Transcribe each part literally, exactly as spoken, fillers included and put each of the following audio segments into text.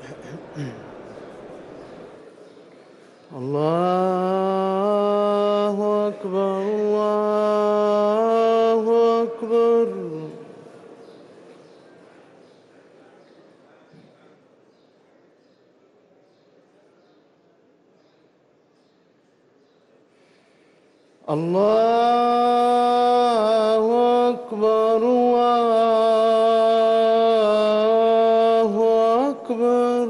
الله أكبر الله أكبر. الله أكبر الله أكبر.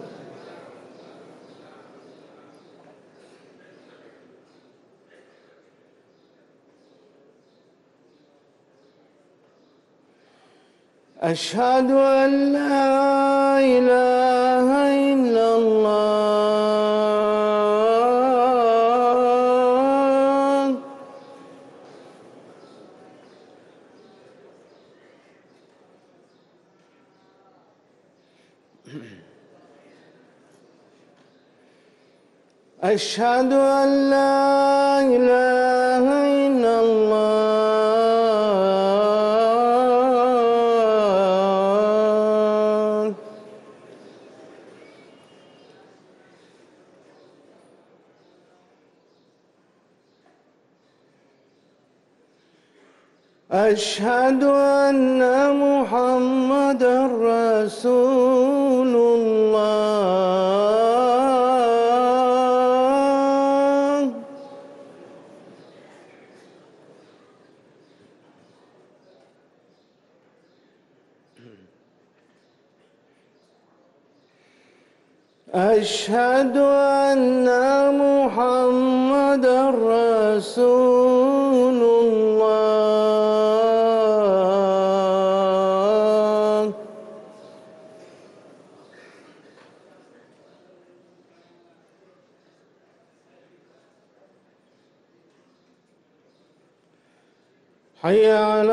أشهد أن لا إله إلا الله. أشهد أن لا إله إلا الله. أشهد أن محمدًا رسول الله. أشهد أن محمدًا رسول الله. حي على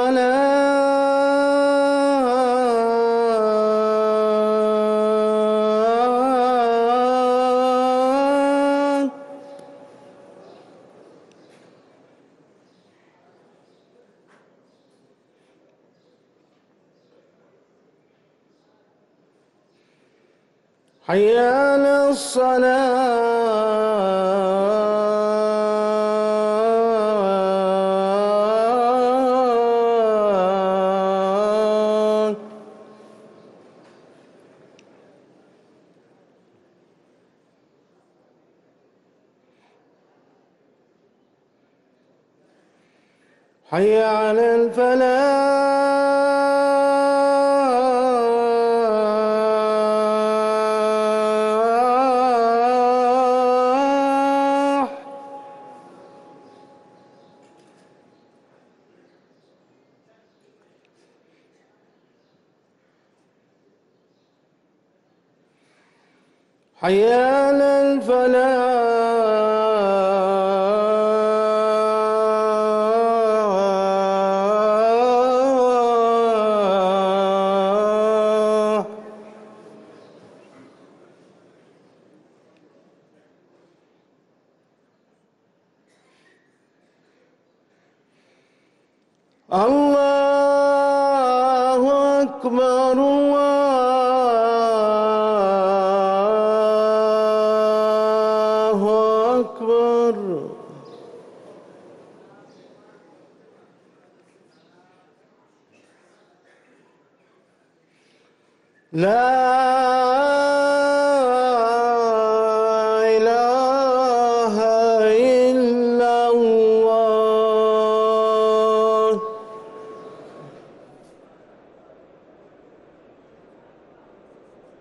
الصلاة. حي على الصلاة. حي على الفلاح. حي على الفلاح. الله أكبر الله أكبر. لا